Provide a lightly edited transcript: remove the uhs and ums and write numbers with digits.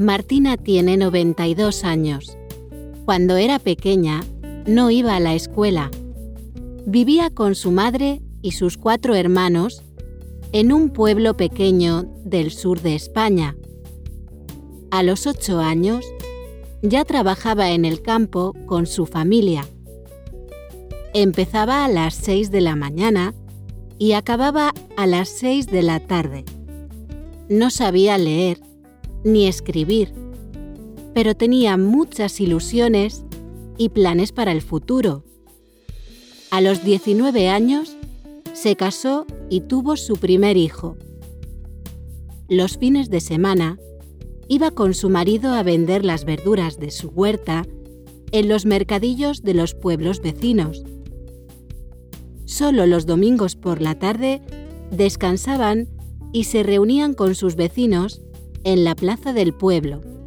Martina tiene 92 años. Cuando era pequeña, no iba a la escuela. Vivía con su madre y sus 4 hermanos en un pueblo pequeño del sur de España. A los 8 años, ya trabajaba en el campo con su familia. Empezaba a las 6 de la mañana y acababa a las 6 de la tarde. No sabía leer ni escribir, pero tenía muchas ilusiones y planes para el futuro. A los 19 años, se casó y tuvo su primer hijo. Los fines de semana, iba con su marido a vender las verduras de su huerta en los mercadillos de los pueblos vecinos. Solo los domingos por la tarde descansaban y se reunían con sus vecinos en la plaza del pueblo.